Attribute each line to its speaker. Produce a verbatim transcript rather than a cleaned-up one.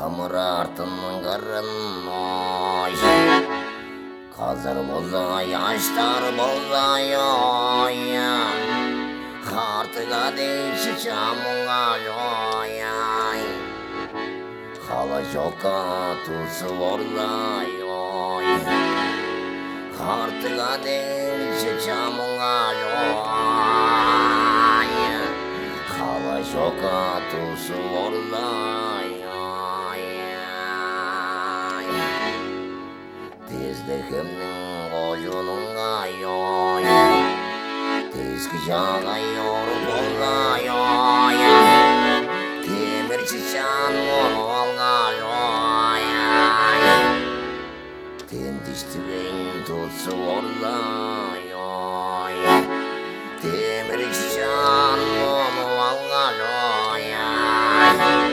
Speaker 1: Kımırartın kırın oy. Kazır boza yaşlar bozay oy. Kartıga değişi çamına oy. Hala şoka tusu orzay oy. Kartıga değişi çamına oy. Hala şoka tusu orzay oy. Tezdekimnin koyununga yoy. Tezki şaga yorup olay oy. Temir çiçan onu olay oy. Ten diştiğin tutsu olay oy. Temir çiçan onu olay oy.